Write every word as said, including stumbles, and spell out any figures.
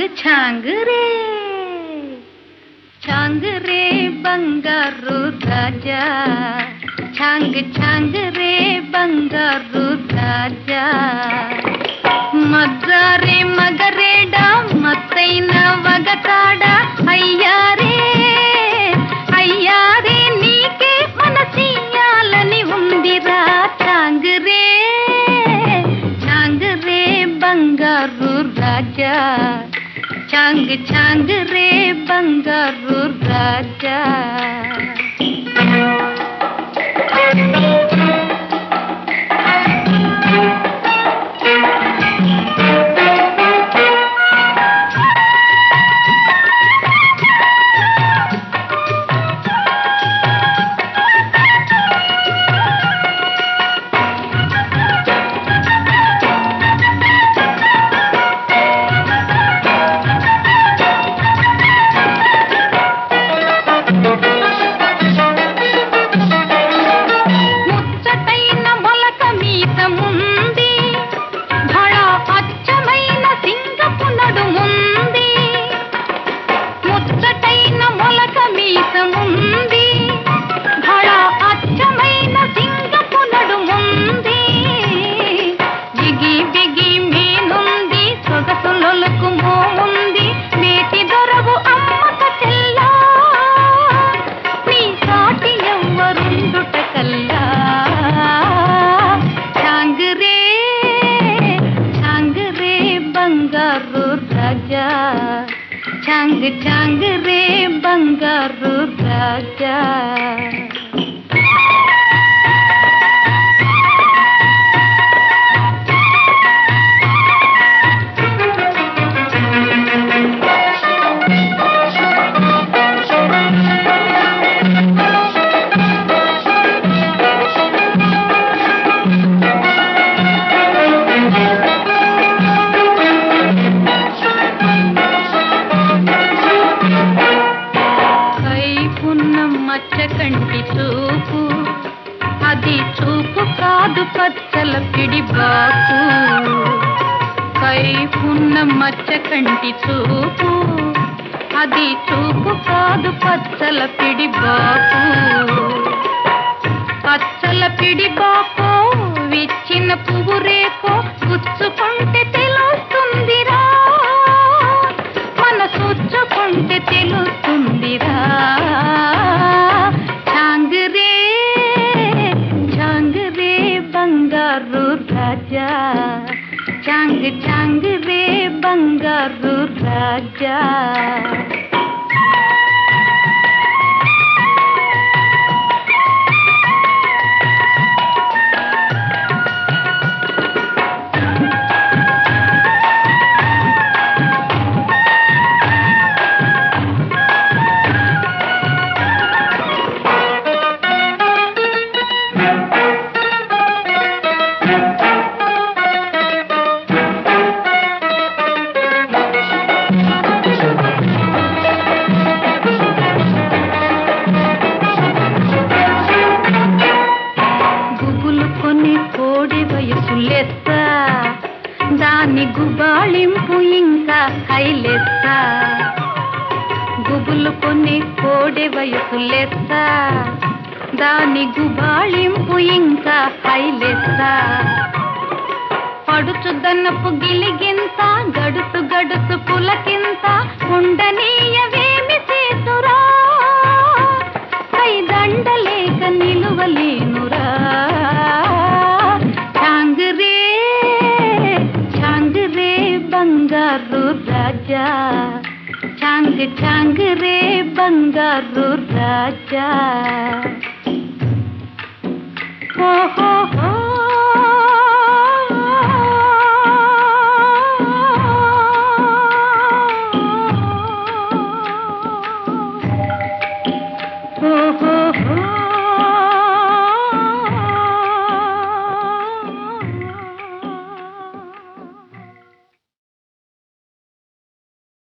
ఛాంగ్ రే ఛాంగ్ రే బంగారు రాజా ఛాంగ్ ఛాంగ్ రే బంగారు రాజా మజ్జారే మగరేడా మత్తైన వగతాడ అయ్యారే అయ్యారే నీకే మనసియాలని ఉందిరా ఛాంగ్ రే ఛాంగ్ రే బంగారు రాజా ఛాంగ్ ఛాంగ్ రే బంగారు రాజా ఛాంగ్ ఛాంగ్ రే బంగారు రాజా కంటి చూపు అది చూపు కాదు పచ్చల పిడిబాకు కైపున్న మచ్చ కంటి చూపు అది చూపు కాదు పచ్చల పిడిబాకు పచ్చల పిడిబాకో విచ్చిన పువ్వు రేకో గుచ్చుకుంటే తెలుస్తుందిరా మన సుచ్చుకుంటే తెలుస్తుందిరా బంగారు రాజా ఛాంగ్ ఛాంగ్ రే బంగారు రాజా కోడి వయసు లెక్క దాని గుబాళింపు ఇంకా హైలెక్క గుబులు కొన్ని కోడి వయసు లెక్క దాని గుబాళింపు ఇంకా హైలెక్క పడుచు దన్నపు గిలిగింత గడుసు గడుసు పులకింత ఉండనీయవేమి చేతురా కై దండలేక నిలువలేనురా బంగారు రాజా ఛాంగ్ ఛాంగ్ రే బంగారు రాజా ఓహో ఓహో